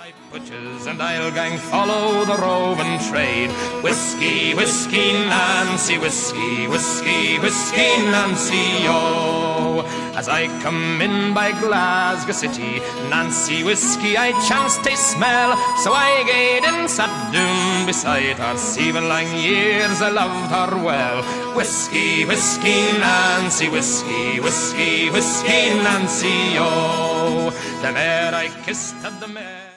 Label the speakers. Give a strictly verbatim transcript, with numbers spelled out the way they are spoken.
Speaker 1: my butchers and I'll gang follow the roving trade. Whiskey, whiskey, Nancy, whiskey, whiskey, whiskey, Nancy, oh. As I come in by Glasgow City, Nancy whiskey I chanced to smell, so I gaed in, sat down beside her. Seven long years I loved her well. Whiskey, whiskey, Nancy, whiskey, whiskey, whiskey, Nancy, oh. The mare I kissed had the mare.